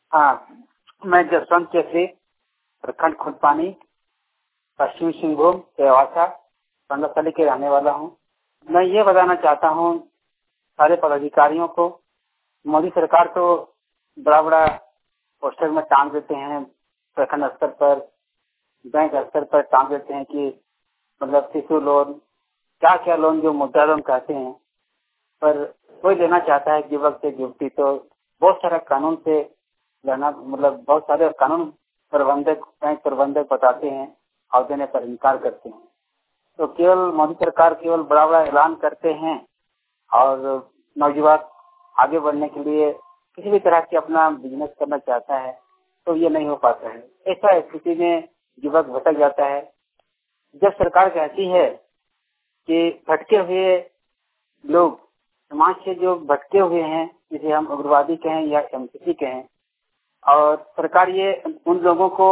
हाँ, मैं जसवंत केसरी, प्रखंड खुदपानी, पश्चिमी सिंहभूम, देवासा, 15 साल के रहने वाला हूँ। मैं ये बताना चाहता हूँ सारे पदाधिकारियों को, मोदी सरकार तो बड़ा बड़ा पोस्टर में टांग देते हैं, प्रखंड स्तर पर, बैंक स्तर पर टांग देते हैं कि मतलब शिशु लोन, क्या क्या लोन, जो मुद्रा लोन कहते हैं, पर कोई लेना चाहता है युवक से युवती तो बहुत सारा कानून से लेना, मतलब बहुत सारे कानून प्रबंधक, बैंक प्रबंधक बताते हैं और देने पर इनकार करते हैं। तो केवल मोदी सरकार केवल बड़ा बड़ा ऐलान करते हैं और नौजवान आगे बढ़ने के लिए किसी भी तरह की अपना बिजनेस करना चाहता है तो ये नहीं हो पाता है। ऐसा स्थिति में युवक भटक जाता है। जब सरकार कहती है कि भटके हुए लोग, समाज से जो भटके हुए हैं, जिसे हम उग्रवादी कहें या एमसीसी कहें, और सरकार ये उन लोगों को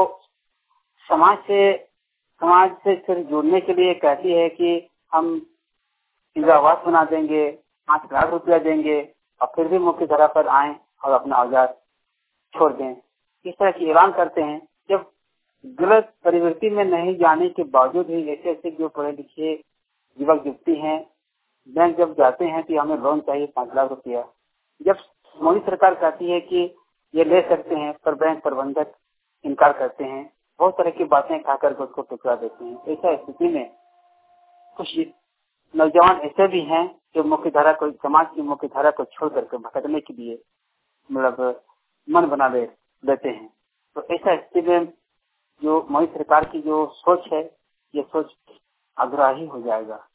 समाज से फिर जोड़ने के लिए कहती है कि हम इंदिरावास बना देंगे, 5 लाख रुपया देंगे और फिर भी मुख्य धारा पर आए और अपना औजार छोड़ दें। इस तरह की ऐलान करते हैं। जब गलत प्रवृत्ति में नहीं जाने के बावजूद भी ऐसे ऐसे जो पढ़े लिखे युवक युवती हैं, बैंक जब जाते हैं कि हमें लोन चाहिए 5 लाख रुपया, जब मोदी सरकार कहती है कि ये ले सकते हैं, पर बैंक प्रबंधक इनकार करते हैं, बहुत तरह की बातें खाकर उसको टुकरा देते हैं। ऐसा स्थिति में कुछ नौजवान ऐसे भी हैं जो मुख्य धारा को, समाज की मुख्य धारा को छोड़ करके भटकने के लिए मतलब मन बना लेते हैं। तो ऐसा स्थिति में जो मोदी सरकार की जो सोच है, ये सोच अग्राही हो जाएगा।